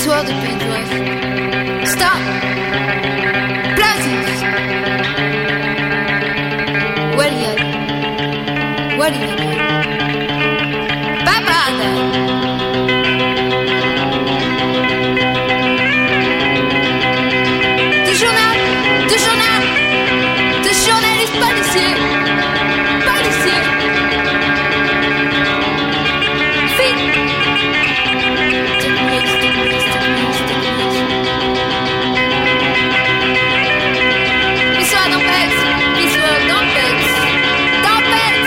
L'histoire de Pays de l'Ouest. Stop! Places! Waliad. Waliad. Babada! De journalistes policiers. Policiers. L'histoire d'Ampès. L'histoire d'Ampès. D'Ampès.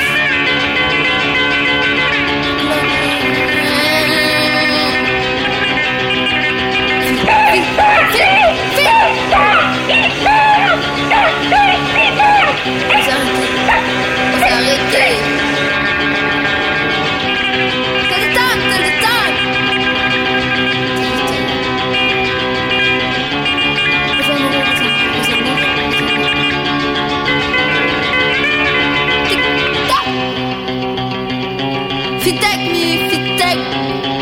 Fitek mi, fitek.